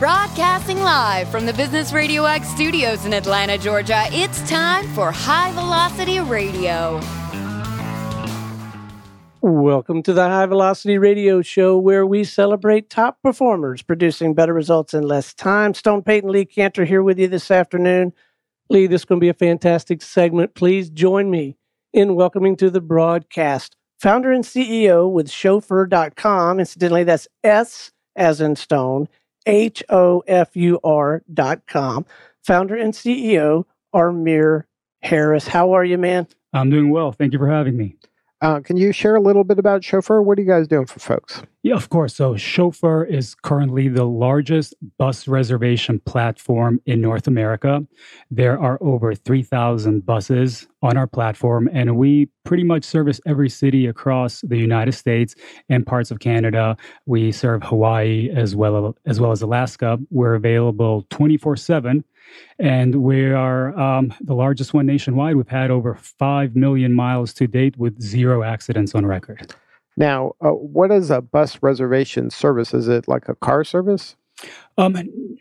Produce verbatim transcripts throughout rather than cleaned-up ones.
Broadcasting live from the Business Radio X studios in Atlanta, Georgia, it's time for High Velocity Radio. Welcome to the High Velocity Radio Show, where we celebrate top performers producing better results in less time. Stone Payton, Lee Cantor here with you this afternoon. Lee, this is going to be a fantastic segment. Please join me in welcoming to the broadcast founder and C E O with chauffeur dot com. Incidentally, that's S as in stone, H O F U R dot com. Founder and C E O, Armir Harris. How are you, man? I'm doing well. Thank you for having me. Uh, can you share a little bit about Chauffeur? What are you guys doing for folks? Yeah, of course. So Chauffeur is currently the largest bus reservation platform in North America. There are over three thousand buses on our platform, and we pretty much service every city across the United States and parts of Canada. We serve Hawaii as well as, well as Alaska. We're available twenty-four seven. And we are um, the largest one nationwide. We've had over five million miles to date with zero accidents on record. Now, uh, what is a bus reservation service? Is it like a car service? Um,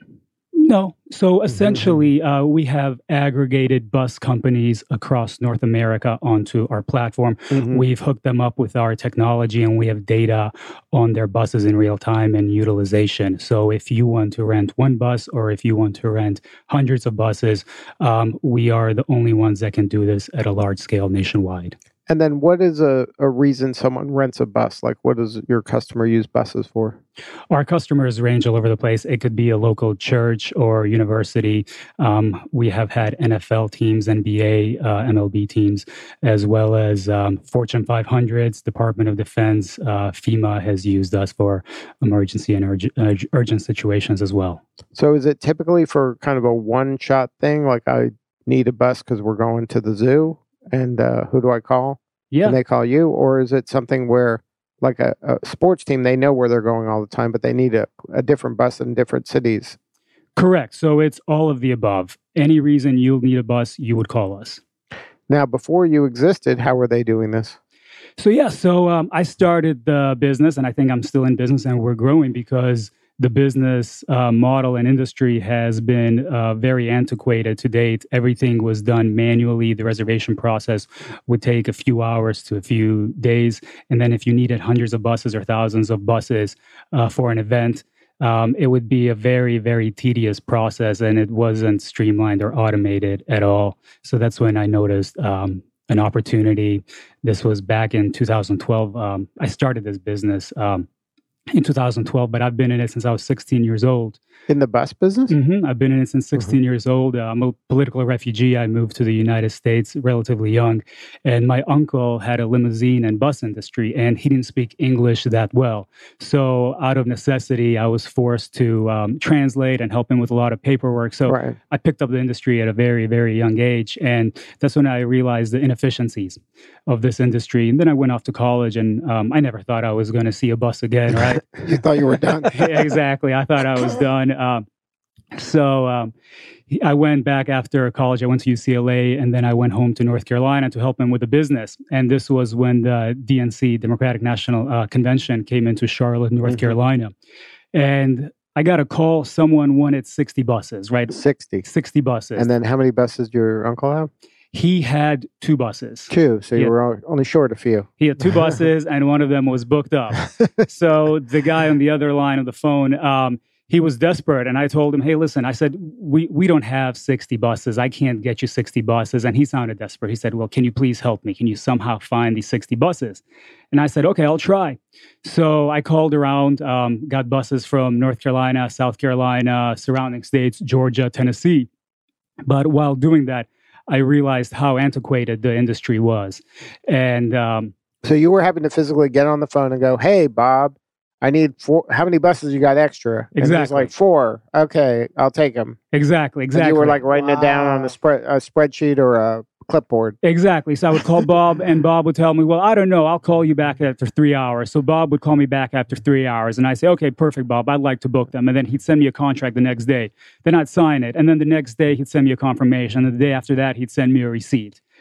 no. So essentially, uh, we have aggregated bus companies across North America onto our platform. Mm-hmm. We've hooked them up with our technology, and we have data on their buses in real time and utilization. So if you want to rent one bus, or if you want to rent hundreds of buses, um, we are the only ones that can do this at a large scale nationwide. And then what is a, a reason someone rents a bus? Like, what does your customer use buses for? Our customers range all over the place. It could be a local church or university. Um, we have had N F L teams, N B A, uh, M L B teams, as well as um, Fortune five hundreds, Department of Defense. Uh, FEMA has used us for emergency and urg- uh, urgent situations as well. So is it typically for kind of a one-shot thing? Like, I need a bus because we're going to the zoo? And uh, who do I call? Yeah. And they call you? Or is it something where, like a, a sports team, they know where they're going all the time, but they need a, a different bus in different cities? Correct. So it's all of the above. Any reason you'll need a bus, you would call us. Now, before you existed, how were they doing this? So, yeah. So um, I started the business, and I think I'm still in business, and we're growing because the business uh, model and industry has been uh, very antiquated to date. Everything was done manually. The reservation process would take a few hours to a few days. And then if you needed hundreds of buses or thousands of buses uh, for an event, um, it would be a very, very tedious process, and it wasn't streamlined or automated at all. So that's when I noticed um, an opportunity. This was back in two thousand twelve. Um, I started this business um, in two thousand twelve, but I've been in it since I was sixteen years old. In the bus business? Mm-hmm. I've been in it since sixteen mm-hmm. years old. Uh, I'm a political refugee. I moved to the United States relatively young, and my uncle had a limousine and bus industry, and he didn't speak English that well. So out of necessity, I was forced to um, translate and help him with a lot of paperwork. So right. I picked up the industry at a very, very young age, and that's when I realized the inefficiencies of this industry. And then I went off to college, and um, I never thought I was going to see a bus again, right? You thought you were done. Yeah, exactly. I thought I was done. Um, so um, I went back after college. I went to U C L A, and then I went home to North Carolina to help him with the business. And this was when the D N C, Democratic National uh, Convention, came into Charlotte, North mm-hmm. Carolina. And I got a call. Someone wanted sixty buses, right? sixty. sixty buses. And then how many buses did your uncle have? He had two buses. Two. So he you had, were only short a few. He had two buses, and one of them was booked up. So the guy on the other line of the phone, um, he was desperate. And I told him, hey, listen, I said, we, we don't have sixty buses. I can't get you sixty buses. And he sounded desperate. He said, well, can you please help me? Can you somehow find these sixty buses? And I said, okay, I'll try. So I called around, um, got buses from North Carolina, South Carolina, surrounding states, Georgia, Tennessee. But while doing that, I realized how antiquated the industry was. And um, so you were having to physically get on the phone and go, hey, Bob, I need four. How many buses you got extra? And exactly. he's like, four. Okay, I'll take them. Exactly, exactly. And you were like writing wow. it down on a, spread, a spreadsheet or a clipboard. Exactly. So I would call Bob, and Bob would tell me, well, I don't know. I'll call you back after three hours. So Bob would call me back after three hours. And I say, okay, perfect, Bob. I'd like to book them. And then he'd send me a contract the next day. Then I'd sign it. And then the next day, he'd send me a confirmation. And the day after that, he'd send me a receipt.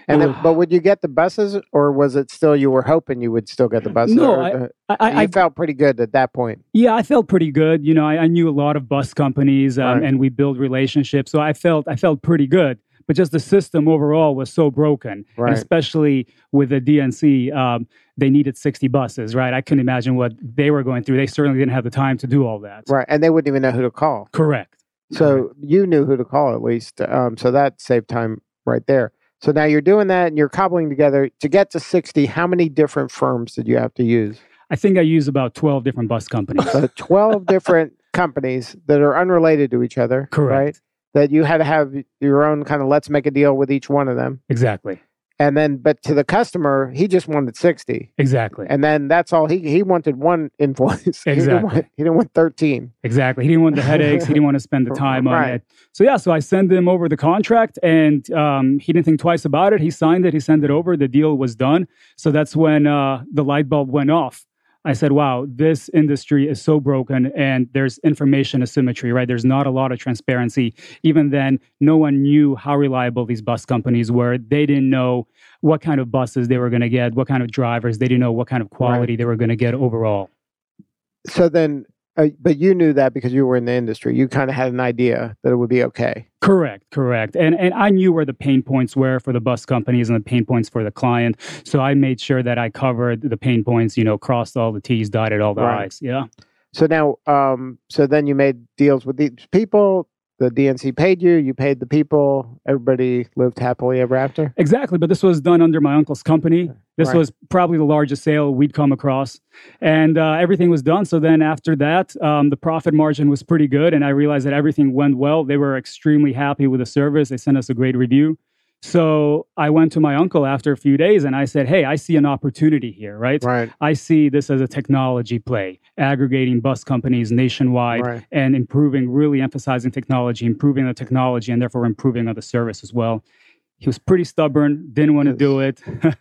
And then, but would you get the buses, or was it still you were hoping you would still get the buses? No, or I, the, I, I, you I felt pretty good at that point. Yeah, I felt pretty good. You know, I, I knew a lot of bus companies, um, Right. and we build relationships, so I felt I felt pretty good. But just the system overall was so broken, Right. and especially with the D N C, um, they needed sixty buses, right? I couldn't imagine what they were going through. They certainly didn't have the time to do all that. Right, and they wouldn't even know who to call. Correct. So you knew who to call at least. Um, so that saved time right there. So now you're doing that and you're cobbling together to get to sixty. How many different firms did you have to use? I think I used about twelve different bus companies. So twelve different companies that are unrelated to each other. Correct. Right? That you had to have your own kind of let's make a deal with each one of them. Exactly. And then, but to the customer, he just wanted sixty. Exactly. And then that's all he he wanted one invoice. He didn't Exactly. want, he didn't want thirteen. Exactly. He didn't want the headaches. He didn't want to spend the time on Right. it. So yeah, so I sent him over the contract, and um, he didn't think twice about it. He signed it. He sent it over. The deal was done. So that's when uh, the light bulb went off. I said, wow, this industry is so broken, and there's information asymmetry, right? There's not a lot of transparency. Even then, no one knew how reliable these bus companies were. They didn't know what kind of buses they were going to get, what kind of drivers. They didn't know what kind of quality Right. they were going to get overall. So then, uh, but you knew that because you were in the industry. You kind of had an idea that it would be okay. Correct, correct. And and I knew where the pain points were for the bus companies and the pain points for the client. So I made sure that I covered the pain points, you know, crossed all the T's, dotted all the Right. I's. Yeah. So now, um, so then you made deals with these people. The D N C paid you. You paid the people. Everybody lived happily ever after. Exactly. But this was done under my uncle's company. This Right. was probably the largest sale we'd come across. And uh, everything was done. So then after that, um, the profit margin was pretty good. And I realized that everything went well. They were extremely happy with the service. They sent us a great review. So I went to my uncle after a few days and I said, hey, I see an opportunity here, right? Right. I see this as a technology play, aggregating bus companies nationwide Right. and improving, really emphasizing technology, improving the technology, and therefore improving on the service as well. He was pretty stubborn, didn't want to do it.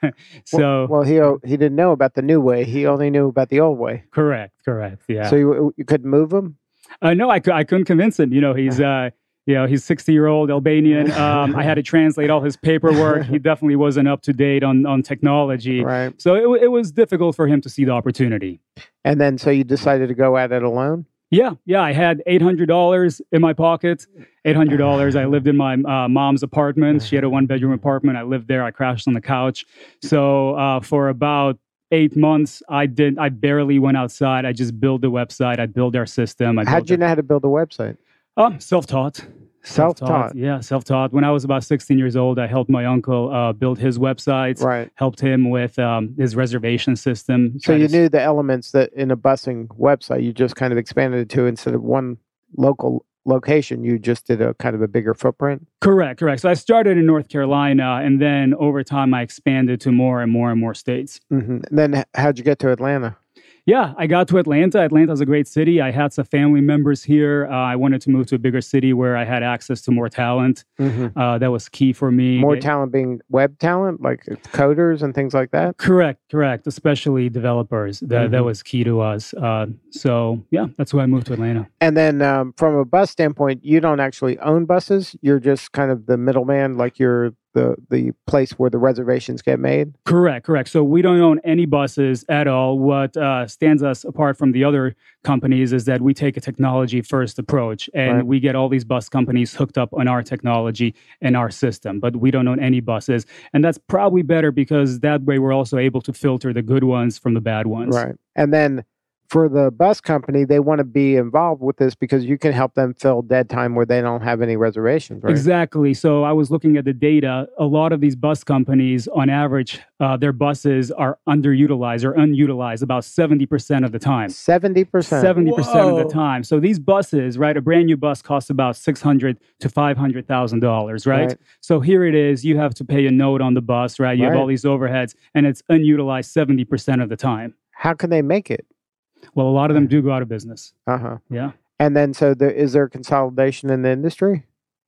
so, Well, he o- he didn't know about the new way. He only knew about the old way. correct, correct. Yeah. So you you couldn't move him. uh, no, I, cou- I couldn't convince him. You know, he's, uh, you know, he's sixty-year-old Albanian. Um, I had to translate all his paperwork. He definitely wasn't up to date on, on technology. Right. So it, wa- it was difficult for him to see the opportunity. And then so you decided to go at it alone. Yeah, yeah. I had eight hundred dollars in my pocket. eight hundred dollars. I lived in my uh, mom's apartment. She had a one-bedroom apartment. I lived there. I crashed on the couch. So uh, for about eight months, I did. I barely went outside. I just built the website. I built our system. I How'd built you our- know how to build a website? Oh, self-taught. Self-taught. Yeah, self-taught. When I was about sixteen years old, I helped my uncle uh, build his websites. Right. Helped him with um, his reservation system. So tried you to- knew the elements that in a busing website, you just kind of expanded it to instead of one local location, you just did a kind of a bigger footprint. Correct, correct. So I started in North Carolina, and then over time, I expanded to more and more and more states. Mm-hmm. And then h- how'd you get to Atlanta? Yeah, I got to Atlanta. Atlanta's a great city. I had some family members here. Uh, I wanted to move to a bigger city where I had access to more talent. Mm-hmm. Uh, that was key for me. More It- talent being web talent, like coders and things like that. Correct, correct. Especially developers. That that Mhm. was key to us. Uh, so yeah, that's why I moved to Atlanta. And then um, from a bus standpoint, you don't actually own buses. You're just kind of the middleman, like you're the the place where the reservations get made. Correct, correct. So we don't own any buses at all. What uh, stands us apart from the other companies is that we take a technology first approach, and Right. we get all these bus companies hooked up on our technology and our system. But we don't own any buses, and that's probably better because that way we're also able to filter the good ones from the bad ones. Right. And then for the bus company, they want to be involved with this because you can help them fill dead time where they don't have any reservations, right? Exactly. So I was looking at the data. A lot of these bus companies, on average, uh, their buses are underutilized or unutilized about seventy percent of the time. seventy percent. seventy percent of Whoa. the time. So these buses, right, a brand new bus costs about six hundred to five hundred thousand dollars, right? Right. So here it is. You have to pay a note on the bus, right? You have Right. all these overheads, and it's unutilized seventy percent of the time. How can they make it? Well, a lot of them do go out of business. Uh-huh. Yeah. And then so there is there consolidation in the industry?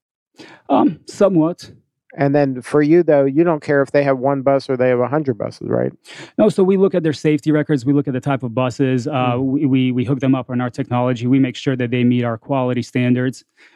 Um, somewhat. And then for you though, you don't care if they have one bus or they have a hundred buses, right? No, so we look at their safety records. We look at the type of buses. Uh, Mm. we, we we hook them up on our technology. We make sure that they meet our quality standards.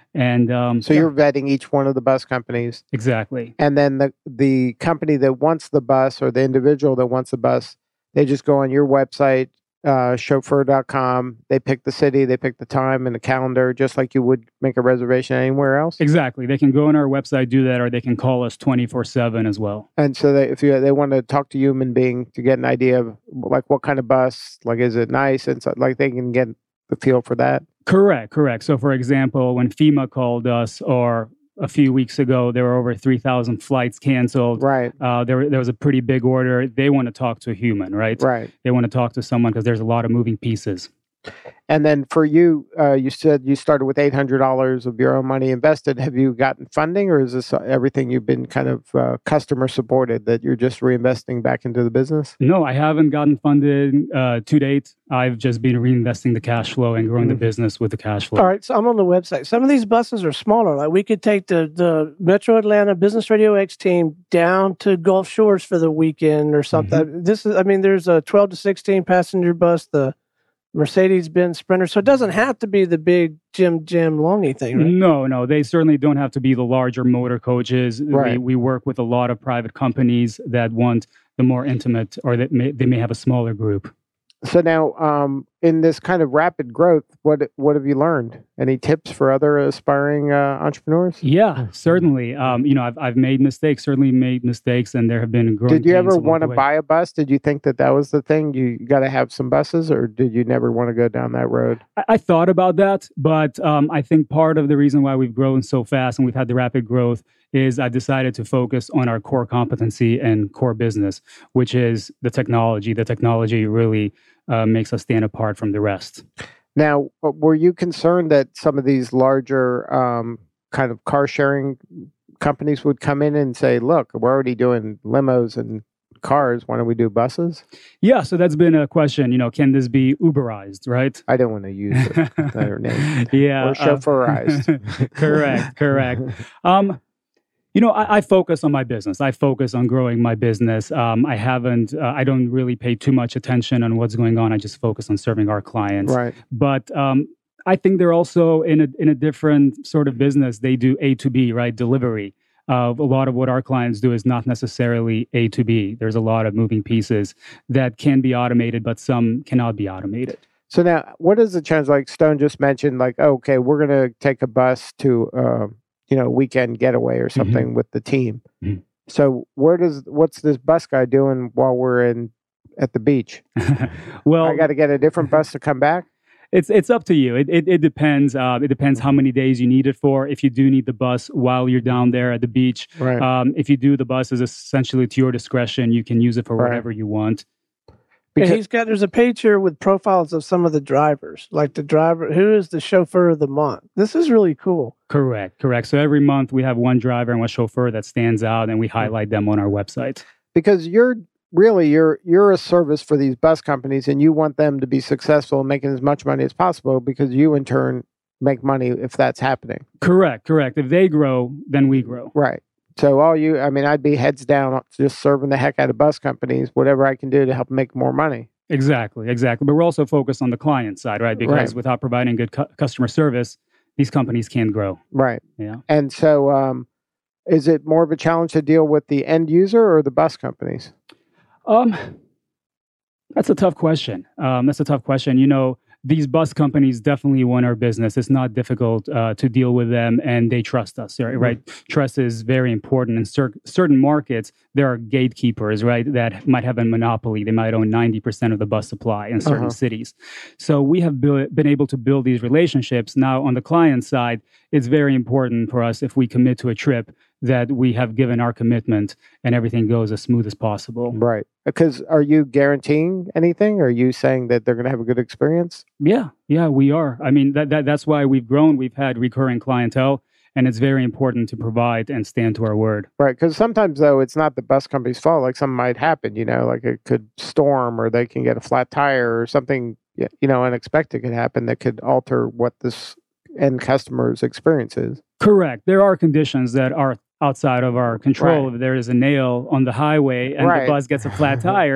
And um, So you're vetting each one of the bus companies. exactly. And then the the company that wants the bus or the individual that wants the bus, they just go on your website, uh, chauffeur dot com. They pick the city, they pick the time and the calendar, just like you would make a reservation anywhere else. Exactly. They can go on our website, do that, or they can call us twenty-four seven as well. And so they, if you, they want to talk to a human being to get an idea of like what kind of bus, like is it nice, and so, like they can get the feel for that. Correct, correct. So, for example, when FEMA called us, or a few weeks ago, there were over three thousand flights canceled. Right. Uh, there, there was a pretty big order. They want to talk to a human, right? Right. They want to talk to someone because there's a lot of moving pieces. And then for you, uh, you said you started with eight hundred dollars of your own money invested. Have you gotten funding, or is this everything you've been kind of uh, customer supported that you're just reinvesting back into the business? No, I haven't gotten funded uh, to date. I've just been reinvesting the cash flow and growing mm-hmm. the business with the cash flow. All right, so I'm on the website. Some of these buses are smaller. Like we could take the, the Metro Atlanta Business Radio X team down to Gulf Shores for the weekend or something. Mm-hmm. This is, I mean, there's a twelve to sixteen passenger bus, the Mercedes-Benz Sprinter. So it doesn't have to be the big Jim Jim Longy thing, right? No, no. They certainly don't have to be the larger motor coaches. Right. We, we work with a lot of private companies that want the more intimate, or that may, they may have a smaller group. So now, um, in this kind of rapid growth, what what have you learned? Any tips for other aspiring uh, entrepreneurs? Yeah, certainly. Um, you know, I've I've made mistakes. Certainly made mistakes, and there have been growing. Did you pains ever along want the to way. buy a bus? Did you think that that was the thing? You got to have some buses, or did you never want to go down that road? I, I thought about that, but um, I think part of the reason why we've grown so fast and we've had the rapid growth is I decided to focus on our core competency and core business, which is the technology. The technology really uh, makes us stand apart from the rest. Now, were you concerned that some of these larger um, kind of car sharing companies would come in and say, look, we're already doing limos and cars. Why don't we do buses? Yeah, so that's been a question. You know, can this be Uberized, right? I don't want to use it, that name. Yeah. Or chauffeurized. Uh, correct, correct. Um, You know, I, I focus on my business. I focus on growing my business. Um, I haven't, uh, I don't really pay too much attention on what's going on. I just focus on serving our clients. Right. But um, I think they're also in a in a different sort of business. They do A to B, right? Delivery. Uh, a lot of what our clients do is not necessarily A to B. There's a lot of moving pieces that can be automated, but some cannot be automated. So now, what is the chance? Like Stone just mentioned, like, oh, okay, we're going to take a bus to, uh, you know, weekend getaway or something mm-hmm. with the team. Mm-hmm. So where does what's this bus guy doing while we're in at the beach? Well, I got to get a different bus to come back. It's it's up to you. It it, it depends. Uh, it depends how many days you need it for. If you do need the bus while you're down there at the beach, right. um, if you do, the bus is essentially to your discretion. You can use it for right. whatever you want. Because, yeah, he's got. There's a page here with profiles of some of the drivers, like the driver who is the chauffeur of the month. This is really cool. Correct, correct. So every month we have one driver and one chauffeur that stands out, and we highlight them on our website. Because you're really you're you're a service for these bus companies, and you want them to be successful, making as much money as possible, because you in turn make money if that's happening. Correct, correct. If they grow, then we grow. Right. So all you, I mean, I'd be heads down just serving the heck out of bus companies, whatever I can do to help make more money. Exactly, exactly. But we're also focused on the client side, right? Because right. without providing good cu- customer service, these companies can't grow. Right. Yeah. And so um, is it more of a challenge to deal with the end user or the bus companies? Um, that's a tough question. Um, that's a tough question. You know, these bus companies definitely want our business. It's not difficult uh, to deal with them, and they trust us, right? right? Mm-hmm. Trust is very important. In cer- certain markets, there are gatekeepers, right, that might have a monopoly. They might own ninety percent of the bus supply in certain uh-huh. cities. So we have bu- been able to build these relationships. Now, on the client side, it's very important for us, if we commit to a trip, that we have given our commitment and everything goes as smooth as possible. Right. Because are you guaranteeing anything? Are you saying that they're going to have a good experience? Yeah, yeah, we are. I mean, that, that that's why we've grown. We've had recurring clientele, and it's very important to provide and stand to our word. Right. Because sometimes, though, it's not the bus company's fault. Like something might happen, you know, like it could storm or they can get a flat tire or something, you know, unexpected could happen that could alter what this end customer's experience is. Correct. There are conditions that are outside of our control. Right. If there is a nail on the highway and right. the bus gets a flat tire,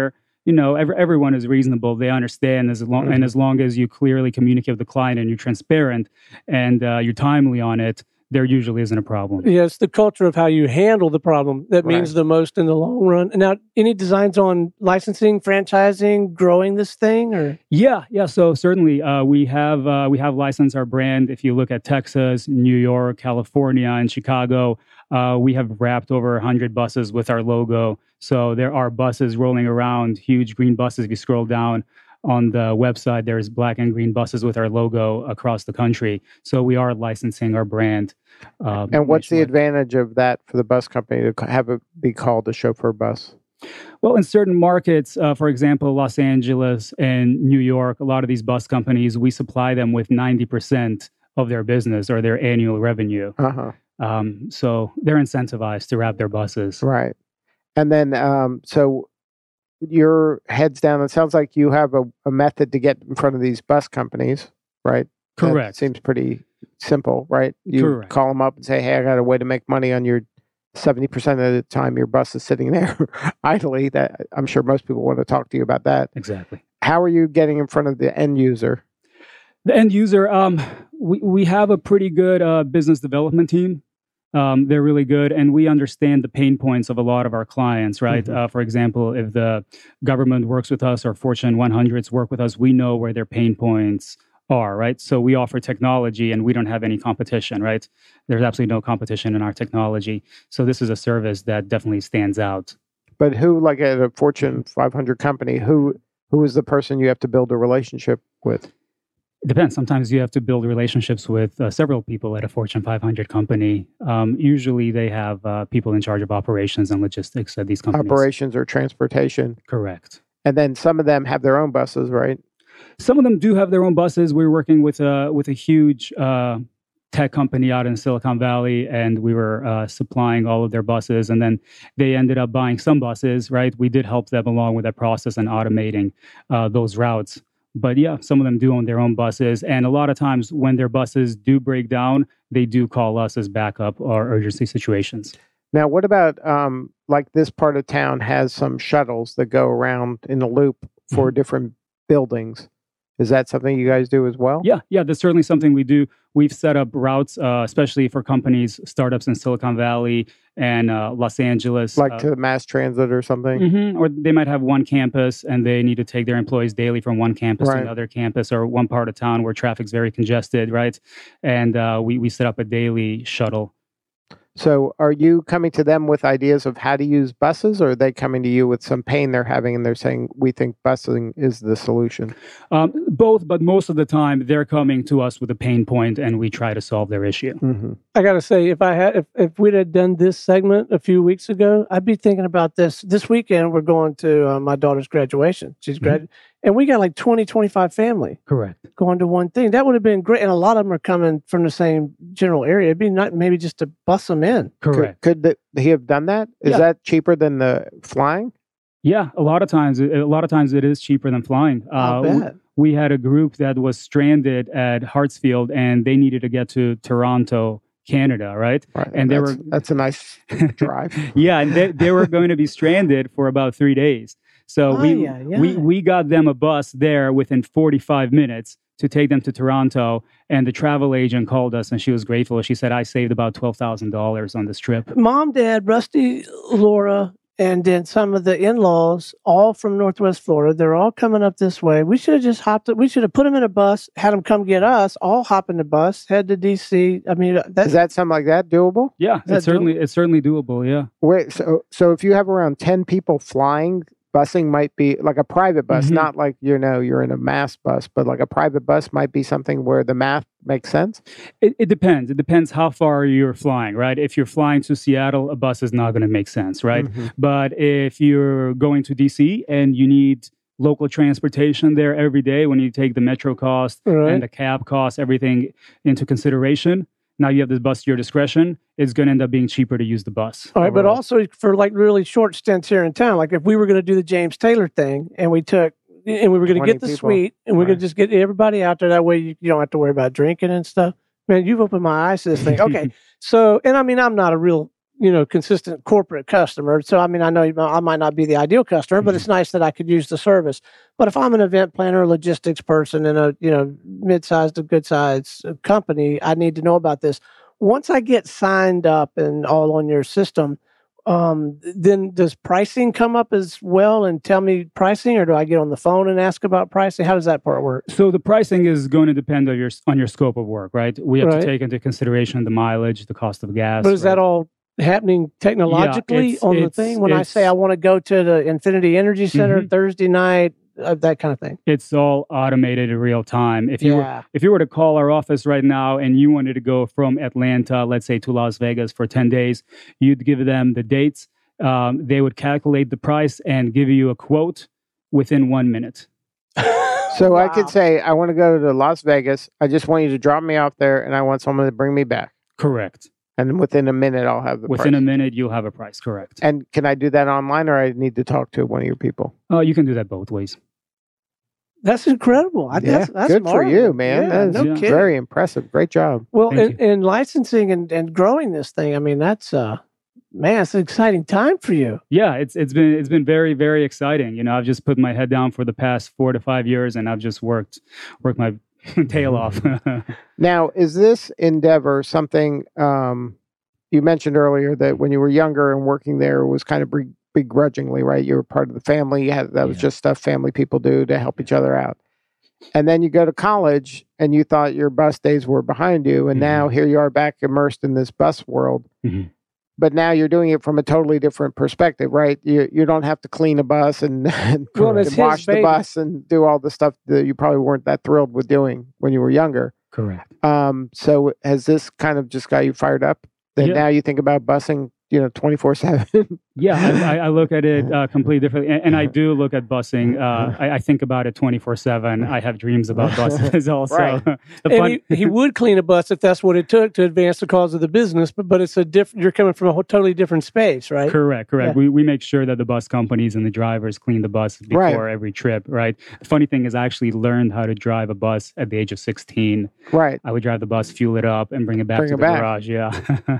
you know, every, everyone is reasonable. They understand as long Mhm. and as long as you clearly communicate with the client and you're transparent and uh, you're timely on it, there usually isn't a problem. Yeah, it's the culture of how you handle the problem that means Right. the most in the long run. And now, any designs on licensing, franchising, growing this thing, or Yeah, yeah. So certainly, uh, we have uh, we have licensed our brand. If you look at Texas, New York, California, and Chicago, uh, we have wrapped over one hundred buses with our logo. So there are buses rolling around, huge green buses. If you scroll down on the website, there's black and green buses with our logo across the country. So we are licensing our brand. Um, And what's the nationwide. advantage of that for the bus company to c- have it be called a chauffeur bus? Well, in certain markets, uh, for example, Los Angeles and New York, a lot of these bus companies, we supply them with ninety percent of their business or their annual revenue. Uh huh. Um, so they're incentivized to wrap their buses. Right. And then, um, so your heads down. It sounds like you have a, a method to get in front of these bus companies, right? That Correct. seems pretty simple, right? You Correct. call them up and say, "Hey, I got a way to make money on your seventy percent of the time your bus is sitting there idly." That I'm sure most people want to talk to you about that. Exactly. How are you getting in front of the end user? The end user, um, we, we have a pretty good uh, business development team. Um, they're really good, and we understand the pain points of a lot of our clients, right? Mhm. Uh, for example, if the government works with us or Fortune one hundreds work with us, we know where their pain points are, right? So we offer technology and we don't have any competition, right? There's absolutely no competition in our technology. So this is a service that definitely stands out. But who, like at a Fortune five hundred company, who who is the person you have to build a relationship with? It depends. Sometimes you have to build relationships with uh, several people at a Fortune five hundred company. Um, usually they have uh, people in charge of operations and logistics at these companies. Operations or transportation. Correct. And then some of them have their own buses, right? Some of them do have their own buses. We're working with a, with a huge uh, tech company out in Silicon Valley, and we were uh, supplying all of their buses. And then they ended up buying some buses, right? We did help them along with that process and automating uh, those routes. But yeah, some of them do own their own buses. And a lot of times when their buses do break down, they do call us as backup or urgency situations. Now, what about um, like this part of town has some shuttles that go around in a loop for Mhm. different buildings? Is that something you guys do as well? Yeah, yeah, that's certainly something we do. We've set up routes, uh, especially for companies, startups in Silicon Valley and uh, Los Angeles. Like uh, to mass transit or something? mhm, or they might have one campus and they need to take their employees daily from one campus Right. to another campus or one part of town where traffic's very congested, right? And uh, we, we set up a daily shuttle. So are you coming to them with ideas of how to use buses, or are they coming to you with some pain they're having and they're saying, we think busing is the solution? Um, both, but most of the time they're coming to us with a pain point and we try to solve their issue. Mm-hmm. I got to say, if I had, if, if we'd had done this segment a few weeks ago, I'd be thinking about this. This weekend, we're going to uh, my daughter's graduation. She's Mhm. grad, and we got like twenty, twenty-five family Correct. going to one thing. That would have been great, and a lot of them are coming from the same general area. It'd be not maybe just to bus them in. Correct. Could, could the, he have done that? Is Yeah. that cheaper than the flying? Yeah, a lot of times, a lot of times it is cheaper than flying. I'll Uh, bet. we had a group that was stranded at Hartsfield and they needed to get to Toronto, Canada, right? Right. And they that's, were- that's a nice drive. Yeah, and they, they were going to be stranded for about three days. So we, Ay, ay, we ay. we got them a bus there within forty-five minutes to take them to Toronto. And the travel agent called us and she was grateful. She said, I saved about twelve thousand dollars on this trip. Mom, Dad, Rusty, Laura, and then some of the in-laws, all from Northwest Florida. They're all coming up this way. We should have just hopped. We should have put them in a bus, had them come get us. All hop in the bus, head to D C. I mean, that's Is that something like that doable? Yeah, that it's certainly it's certainly doable. Yeah. Wait, so so if you have around ten people flying, busing might be like a private bus, Mhm. not like you know you're in a mass bus, but like a private bus might be something where the math makes sense. It, it depends. It depends how far you're flying, right? If you're flying to Seattle, a bus is not going to make sense, right? Mhm. But if you're going to D C and you need local transportation there every day, when you take the metro cost Right. and the cab cost, everything into consideration, now you have this bus to your discretion, it's going to end up being cheaper to use the bus. all right. But overall. also for like really short stints here in town, like if we were going to do the James Taylor thing, and we took. And we were going to twenty get the people. suite, and we're Right. going to just get everybody out there. That way, you, you don't have to worry about drinking and stuff. Man, you've opened my eyes to this thing. Okay, so and I mean, I'm not a real you know, consistent corporate customer. So, I mean, I know I might not be the ideal customer, mm-hmm. but it's nice that I could use the service. But if I'm an event planner, logistics person in a, you know, mid-sized to good-sized company, I need to know about this. Once I get signed up and all on your system, um, then does pricing come up as well and tell me pricing, or do I get on the phone and ask about pricing? How does that part work? So the pricing is going to depend on your on your scope of work, right? We have right. to take into consideration the mileage, the cost of gas. But is right? that all happening technologically yeah, on the thing? When I say I want to go to the Infinity Energy Center mm-hmm. Thursday night, uh, that kind of thing. It's all automated in real time. If you yeah. were, if you were to call our office right now and you wanted to go from Atlanta, let's say, to Las Vegas for ten days, you'd give them the dates. Um, they would calculate the price and give you a quote within one minute. So wow. I could say, I want to go to Las Vegas. I just want you to drop me off there, and I want someone to bring me back. Correct. And within a minute, I'll have the Within price. a minute, you'll have a price, correct. And can I do that online, or I need to talk to one of your people? Oh, you can do that both ways. That's incredible. I, yeah, that's, that's good marvelous. for you, man. Yeah, that's no yeah. kidding. very impressive. Great job. Well, Thank in, in licensing and, and growing this thing, I mean, that's uh, man, it's an exciting time for you. Yeah, it's it's been it's been very very exciting. You know, I've just put my head down for the past four to five years, and I've just worked worked my tail off. Now, is this endeavor something um, you mentioned earlier that when you were younger and working there it was kind of be- begrudgingly, right? You were part of the family. You had, that was yeah. just stuff family people do to help each other out. And then you go to college and you thought your bus days were behind you. And mm-hmm. now here you are back immersed in this bus world. Mm-hmm. But now you're doing it from a totally different perspective, right? You you don't have to clean a bus and, and, well, and wash the bus and do all the stuff that you probably weren't that thrilled with doing when you were younger. Correct. Um, so has this kind of just got you fired up? That yeah. now you think about busing, you know, twenty-four seven? Yeah, I, I look at it uh, completely differently. And, and I do look at busing. Uh, I, I think about it twenty-four seven. I have dreams about buses also. Right. the and fun- he, he would clean a bus if that's what it took to advance the cause of the business, but but it's a different, you're coming from a whole, totally different space, right? Correct, correct. Yeah. We we make sure that the bus companies and the drivers clean the bus before Right. every trip, right? The funny thing is I actually learned how to drive a bus at the age of sixteen. Right. I would drive the bus, fuel it up, and bring it back Bring to it the back. garage. Yeah.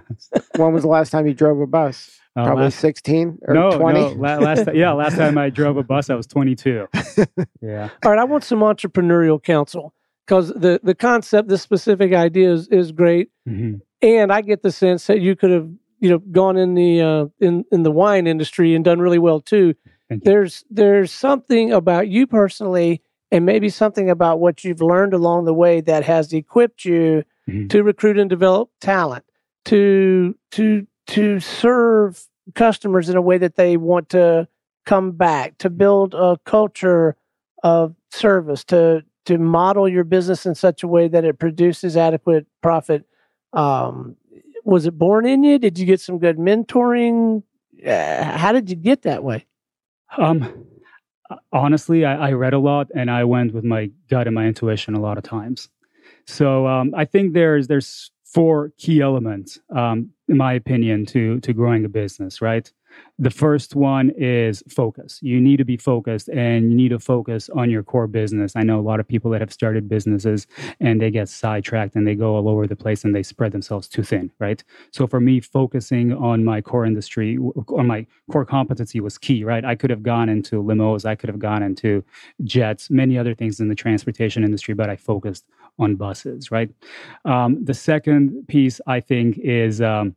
When was the last time you drove a bus? Uh, Probably last- sixteen or no, twenty? no. La- last, yeah, last time I drove a bus, I was twenty-two. Yeah. All right, I want some entrepreneurial counsel because the, the concept, the specific idea is, is great. Mm-hmm. And I get the sense that you could have, you know, gone in the uh, in in the wine industry and done really well too. Thank you. There's there's something about you personally, and maybe something about what you've learned along the way that has equipped you Mhm. to recruit and develop talent, to to to serve customers in a way that they want to come back, to build a culture of service, to to model your business in such a way that it produces adequate profit. Um, was it born in you? Did you get some good mentoring? Uh, how did you get that way? Um, honestly, I, I read a lot and I went with my gut and my intuition a lot of times. So um, I think there's there's four key elements, um, in my opinion, to to growing a business, right? The first one is focus. You need to be focused and you need to focus on your core business. I know a lot of people that have started businesses and they get sidetracked and they go all over the place and they spread themselves too thin, right? So for me, focusing on my core industry, on my core competency was key, right? I could have gone into limos, I could have gone into jets, many other things in the transportation industry, but I focused on buses, right? Um, the second piece, I think, is um,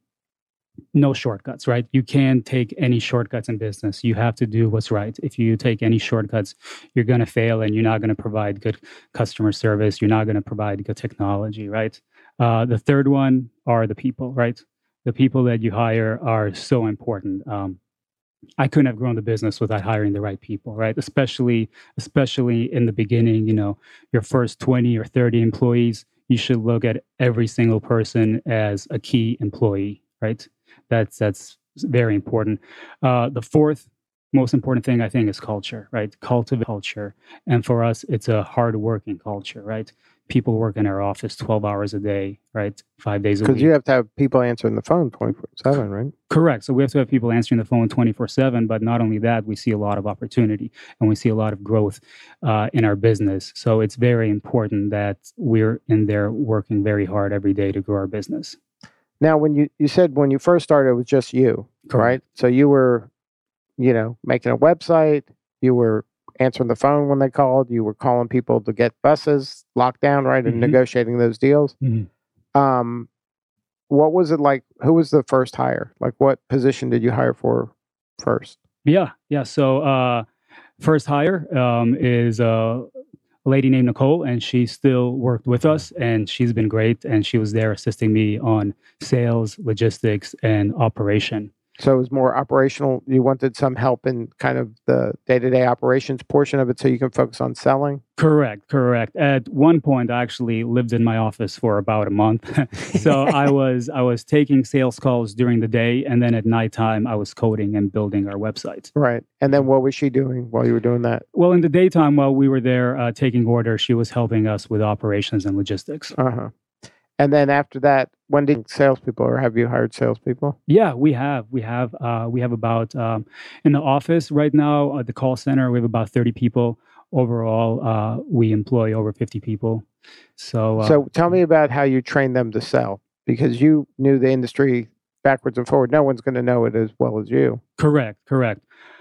no shortcuts, right? You can't take any shortcuts in business. You have to do what's right. If you take any shortcuts, you're going to fail and you're not going to provide good customer service. You're not going to provide good technology, right? Uh, the third one are the people, right? The people that you hire are so important. Um, I couldn't have grown the business without hiring the right people, right? Especially, especially in the beginning, you know, your first twenty or thirty employees, you should look at every single person as a key employee, right? That's that's very important. Uh, the fourth most important thing, I think, is culture, right? Cultivate culture. And for us, it's a hard-working culture, right? People work in our office twelve hours a day, right? Five days a week. Because you have to have people answering the phone twenty-four seven, right? Correct. So we have to have people answering the phone twenty-four seven, but not only that, we see a lot of opportunity and we see a lot of growth uh, in our business. So it's very important that we're in there working very hard every day to grow our business. Now, when you, you said when you first started, it was just you, Correct. right? So you were, you know, making a website, you were answering the phone when they called, you were calling people to get buses locked down, right, and Mm-hmm. negotiating those deals. Mm-hmm. Um, what was it like? Who was the first hire? Like, what position did you hire for first? Yeah, yeah. So, uh, first hire um, is uh, a lady named Nicole, and she still worked with us, and she's been great, and she was there assisting me on sales, logistics, and operation. So it was more operational. You wanted some help in kind of the day-to-day operations portion of it so you can focus on selling? Correct, correct. At one point, I actually lived in my office for about a month. So I was I was taking sales calls during the day, and then at nighttime, I was coding and building our website. Right. And then what was she doing while you were doing that? Well, in the daytime, while we were there uh, taking orders, she was helping us with operations and logistics. Uh-huh. And then after that, when did salespeople, or have you hired salespeople? Yeah, we have. We have. Uh, we have about um, in the office right now at the call center. We have about thirty people overall. Uh, we employ over fifty people. So, uh, so tell me about how you trained them to sell, because you knew the industry backwards and forward. No one's going to know it as well as you. Correct. Correct.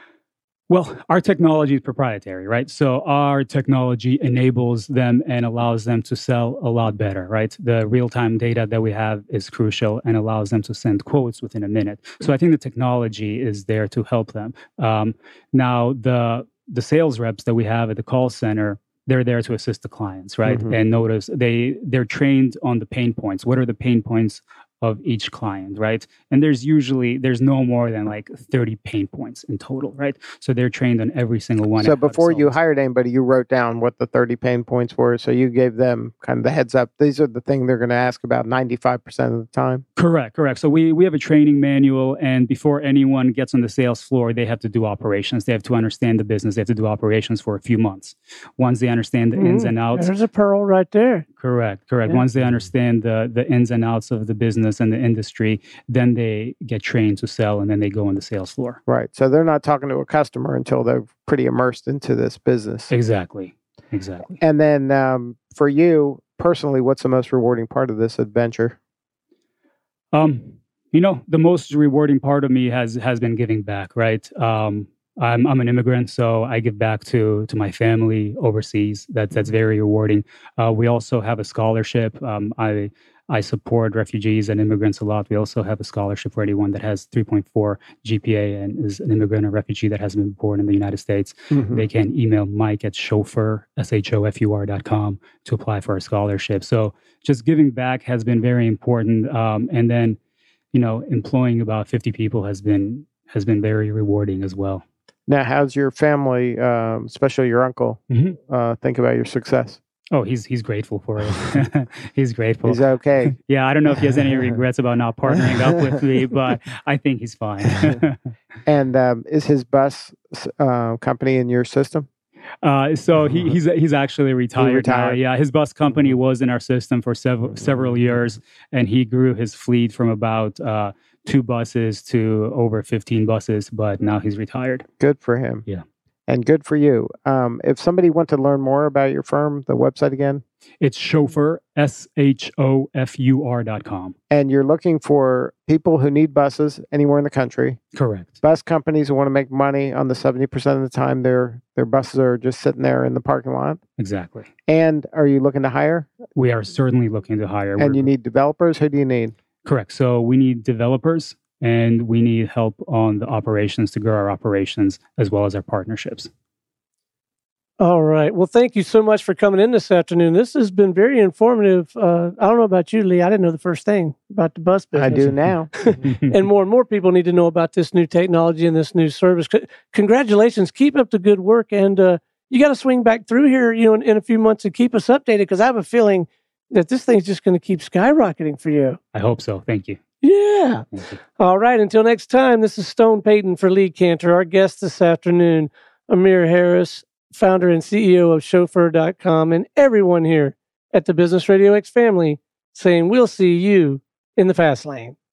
Well, our technology is proprietary, right? So our technology enables them and allows them to sell a lot better, right? The real-time data that we have is crucial and allows them to send quotes within a minute. So I think the technology is there to help them. Um, now, the the sales reps that we have at the call center, they're there to assist the clients, right? Mm-hmm. And notice they they're trained on the pain points. What are the pain points of each client, right? And there's usually, there's no more than like thirty pain points in total, right? So they're trained on every single one. So before you hired anybody, you wrote down what the thirty pain points were. So you gave them kind of the heads up. These are the things they're going to ask about ninety-five percent of the time. Correct, correct. So we, we have a training manual, and before anyone gets on the sales floor, they have to do operations. They have to understand the business. They have to do operations for a few months. Once they understand the mm, ins and outs. There's a pearl right there. Correct, correct. Yeah. Once they understand the, the ins and outs of the business and the industry, then they get trained to sell, and then they go on the sales floor. Right. So they're not talking to a customer until they're pretty immersed into this business. Exactly. Exactly. And then um, for you personally, what's the most rewarding part of this adventure? Um, you know, the most rewarding part of me has has been giving back, right? Um, I'm I'm an immigrant, so I give back to to my family overseas. That that's very rewarding. Uh, we also have a scholarship. Um, I I support refugees and immigrants a lot. We also have a scholarship for anyone that has three point four G P A and is an immigrant or refugee that hasn't been born in the United States. Mm-hmm. They can email Mike at chauffeur, S H O F U R dot com to apply for a scholarship. So just giving back has been very important. Um, and then, you know, employing about fifty people has been has been very rewarding as well. Now, how's your family, um, especially your uncle, mm-hmm. uh, think about your success? Oh, he's he's grateful for it. He's grateful. He's okay. Yeah, I don't know if he has any regrets about not partnering up with me, but I think he's fine. And um, is his bus uh, company in your system? Uh, so he, he's he's actually retired, he retired. now. Yeah, his bus company was in our system for several several years, and he grew his fleet from about uh, two buses to over fifteen buses. But now he's retired. Good for him. Yeah. And good for you. Um, if somebody wants to learn more about your firm, the website again? It's chauffeur, S H O F U R dot com. And you're looking for people who need buses anywhere in the country. Correct. Bus companies who want to make money on the seventy percent of the time their their buses are just sitting there in the parking lot. Exactly. And are you looking to hire? We are certainly looking to hire. And We're, you need developers? Who do you need? Correct. So we need developers, and we need help on the operations to grow our operations as well as our partnerships. All right. Well, thank you so much for coming in this afternoon. This has been very informative. Uh, I don't know about you, Lee. I didn't know the first thing about the bus business. I do now. And more and more people need to know about this new technology and this new service. C- congratulations. Keep up the good work. And uh, you got to swing back through here, you know, in, in a few months and keep us updated, because I have a feeling that this thing's just going to keep skyrocketing for you. I hope so. Thank you. Yeah. Thank you. All right. Until next time, this is Stone Payton for Lee Cantor. Our guest this afternoon, Amir Harris, founder and C E O of chauffeur dot com, and everyone here at the Business Radio X family saying we'll see you in the fast lane.